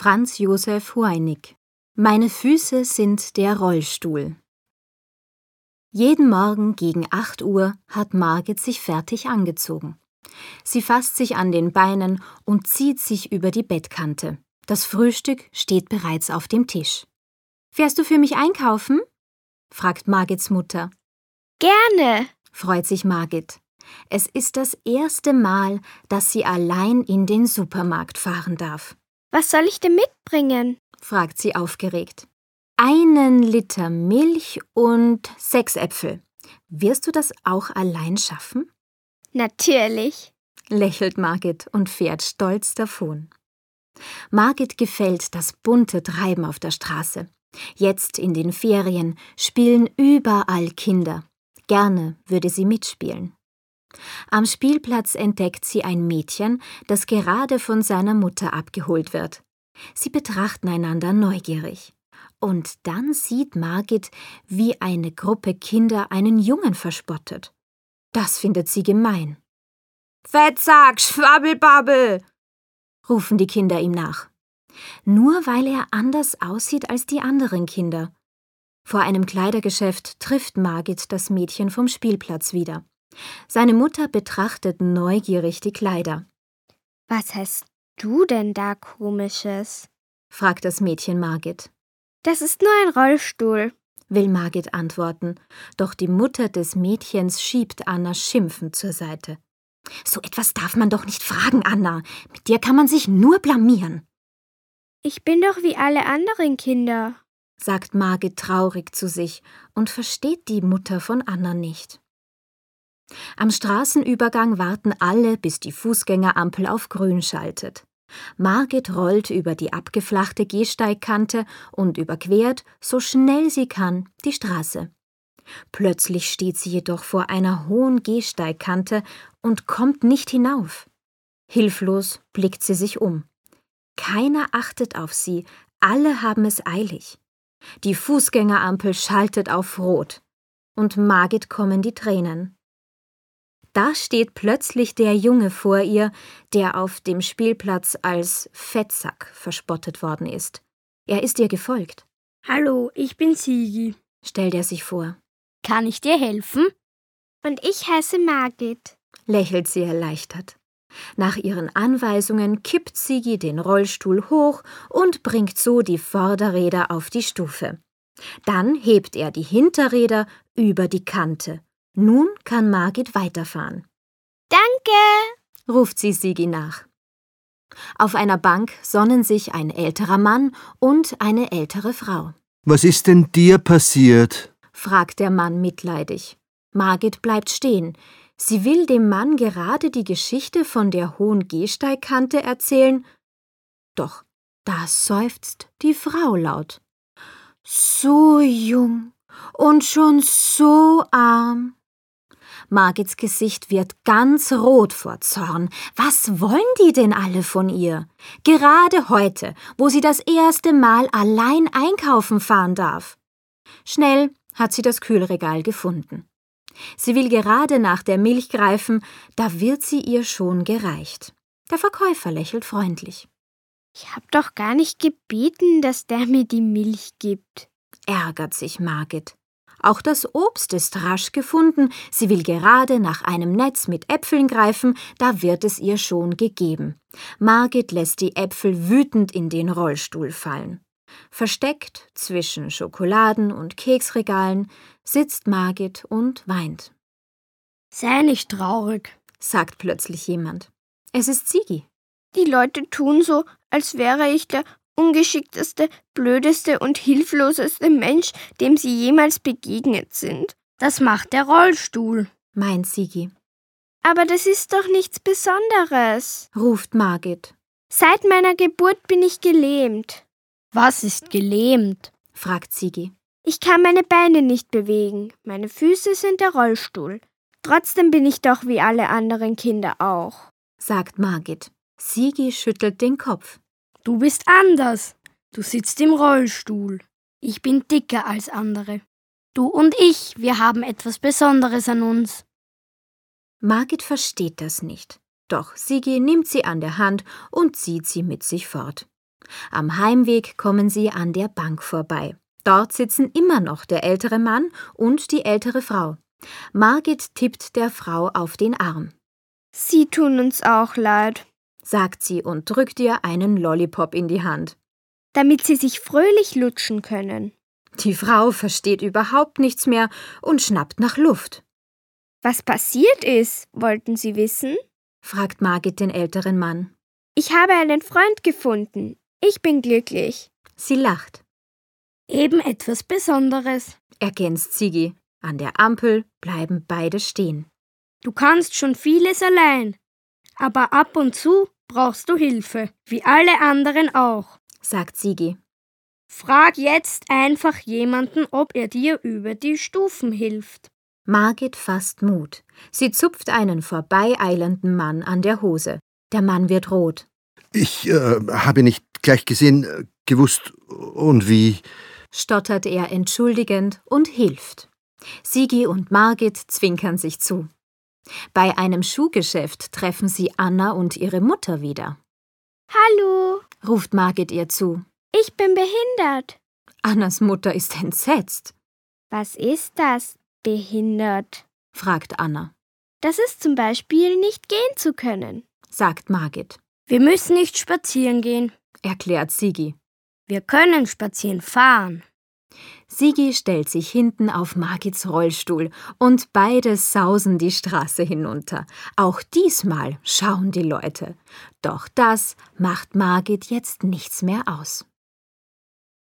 Franz Josef Hueinig. Meine Füße sind der Rollstuhl. Jeden Morgen gegen 8 Uhr hat Margit sich fertig angezogen. Sie fasst sich an den Beinen und zieht sich über die Bettkante. Das Frühstück steht bereits auf dem Tisch. »Fährst du für mich einkaufen?« fragt Margits Mutter. »Gerne«, freut sich Margit. Es ist das erste Mal, dass sie allein in den Supermarkt fahren darf. »Was soll ich denn mitbringen?« fragt sie aufgeregt. 1 Liter Milch und 6 Äpfel. Wirst du das auch allein schaffen? »Natürlich«, lächelt Margit und fährt stolz davon. Margit gefällt das bunte Treiben auf der Straße. Jetzt in den Ferien spielen überall Kinder. Gerne würde sie mitspielen. Am Spielplatz entdeckt sie ein Mädchen, das gerade von seiner Mutter abgeholt wird. Sie betrachten einander neugierig. Und dann sieht Margit, wie eine Gruppe Kinder einen Jungen verspottet. Das findet sie gemein. »Fettsack, Schwabbelbabbel«, rufen die Kinder ihm nach. Nur weil er anders aussieht als die anderen Kinder. Vor einem Kleidergeschäft trifft Margit das Mädchen vom Spielplatz wieder. Seine Mutter betrachtet neugierig die Kleider. »Was hast du denn da Komisches?« fragt das Mädchen Margit. »Das ist nur ein Rollstuhl«, will Margit antworten, doch die Mutter des Mädchens schiebt Anna schimpfend zur Seite. »So etwas darf man doch nicht fragen, Anna. Mit dir kann man sich nur blamieren.« »Ich bin doch wie alle anderen Kinder«, sagt Margit traurig zu sich und versteht die Mutter von Anna nicht. Am Straßenübergang warten alle, bis die Fußgängerampel auf grün schaltet. Margit rollt über die abgeflachte Gehsteigkante und überquert, so schnell sie kann, die Straße. Plötzlich steht sie jedoch vor einer hohen Gehsteigkante und kommt nicht hinauf. Hilflos blickt sie sich um. Keiner achtet auf sie, alle haben es eilig. Die Fußgängerampel schaltet auf Rot und Margit kommen die Tränen. Da steht plötzlich der Junge vor ihr, der auf dem Spielplatz als Fettsack verspottet worden ist. Er ist ihr gefolgt. »Hallo, ich bin Sigi«, stellt er sich vor. »Kann ich dir helfen?« »Und ich heiße Margit«, lächelt sie erleichtert. Nach ihren Anweisungen kippt Sigi den Rollstuhl hoch und bringt so die Vorderräder auf die Stufe. Dann hebt er die Hinterräder über die Kante. Nun kann Margit weiterfahren. »Danke«, ruft sie Sigi nach. Auf einer Bank sonnen sich ein älterer Mann und eine ältere Frau. »Was ist denn dir passiert?« fragt der Mann mitleidig. Margit bleibt stehen. Sie will dem Mann gerade die Geschichte von der hohen Gehsteigkante erzählen. Doch da seufzt die Frau laut. »So jung und schon so arm.« Margits Gesicht wird ganz rot vor Zorn. Was wollen die denn alle von ihr? Gerade heute, wo sie das erste Mal allein einkaufen fahren darf. Schnell hat sie das Kühlregal gefunden. Sie will gerade nach der Milch greifen, da wird sie ihr schon gereicht. Der Verkäufer lächelt freundlich. »Ich hab doch gar nicht gebeten, dass der mir die Milch gibt«, ärgert sich Margit. Auch das Obst ist rasch gefunden. Sie will gerade nach einem Netz mit Äpfeln greifen, da wird es ihr schon gegeben. Margit lässt die Äpfel wütend in den Rollstuhl fallen. Versteckt zwischen Schokoladen- und Keksregalen sitzt Margit und weint. »Sei nicht traurig«, sagt plötzlich jemand. Es ist Sigi. »Die Leute tun so, als wäre ich der ungeschickteste, blödeste und hilfloseste Mensch, dem sie jemals begegnet sind.« »Das macht der Rollstuhl«, meint Sigi. »Aber das ist doch nichts Besonderes«, ruft Margit. »Seit meiner Geburt bin ich gelähmt.« »Was ist gelähmt?« fragt Sigi. »Ich kann meine Beine nicht bewegen. Meine Füße sind der Rollstuhl. Trotzdem bin ich doch wie alle anderen Kinder auch«, sagt Margit. Sigi schüttelt den Kopf. »Du bist anders. Du sitzt im Rollstuhl. Ich bin dicker als andere. Du und ich, wir haben etwas Besonderes an uns.« Margit versteht das nicht. Doch Sigi nimmt sie an der Hand und zieht sie mit sich fort. Am Heimweg kommen sie an der Bank vorbei. Dort sitzen immer noch der ältere Mann und die ältere Frau. Margit tippt der Frau auf den Arm. Sie tun uns auch leid, Sagt sie und drückt ihr einen Lollipop in die Hand. damit sie sich fröhlich lutschen können. Die Frau versteht überhaupt nichts mehr und schnappt nach Luft. Was passiert ist, wollten Sie wissen? Fragt Margit den älteren Mann. Ich habe einen Freund gefunden. Ich bin glücklich. Sie lacht. Eben etwas Besonderes. Ergänzt Sigi. An der Ampel bleiben beide stehen. Du kannst schon vieles allein, aber ab und zu brauchst du Hilfe, wie alle anderen auch. Sagt Sigi. Frag jetzt einfach jemanden, ob er dir über die Stufen hilft. Margit fasst Mut. Sie zupft einen vorbeieilenden Mann an der Hose. Der Mann wird rot. Ich habe nicht gleich gesehen, gewusst und wie. Stottert er entschuldigend und hilft. Sigi und Margit zwinkern sich zu. Bei einem Schuhgeschäft treffen sie Anna und ihre Mutter wieder. Hallo, Ruft Margit ihr zu. ich bin behindert. Annas Mutter ist entsetzt. Was ist das, behindert? Fragt Anna. Das ist zum Beispiel nicht gehen zu können. Sagt Margit. Wir müssen nicht spazieren gehen. Erklärt Sigi. Wir können spazieren fahren. Sigi stellt sich hinten auf Margits Rollstuhl und beide sausen die Straße hinunter. Auch diesmal schauen die Leute. Doch das macht Margit jetzt nichts mehr aus.